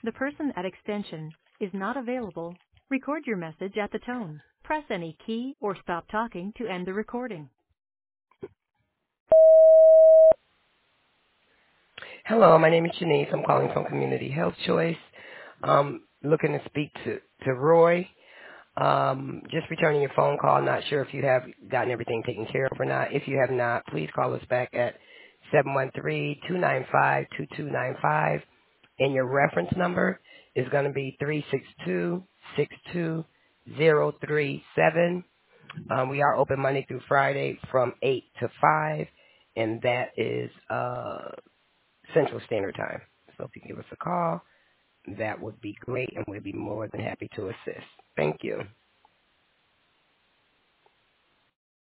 The person at extension is not available. Record your message at the tone. Press any key or stop talking to end the recording. Hello, my name is Shanice. I'm calling from Community Health Choice. Looking to speak to Roy. Just returning your phone call. Not sure if you have gotten everything taken care of or not. If you have not, please call us back at 713-295-2295. And your reference number is going to be 362-62037. We are open Monday through Friday from 8 to 5, and that is Central Standard Time. So if you can give us a call, that would be great, and we'd be more than happy to assist. Thank you.